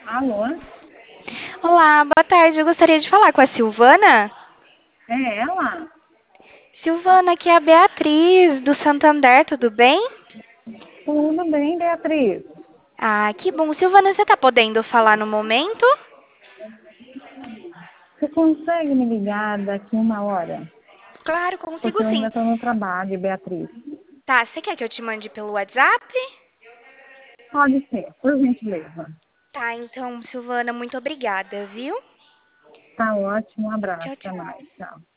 Alô? Olá, boa tarde. Eu gostaria de falar com a Silvana. É ela? Silvana, aqui é a Beatriz, do Santander, tudo bem? Tudo bem, Beatriz? Ah, que bom. Silvana, você tá podendo falar no momento? Você consegue me ligar daqui uma hora? Claro, consigo Porque eu ainda sim. estou no trabalho, Beatriz. Tá, você quer que eu te mande pelo WhatsApp? Pode ser, por gentileza. Tá, então, Silvana, muito obrigada, viu? Tá ótimo, um abraço, Tchau, até tchau. mais, tchau.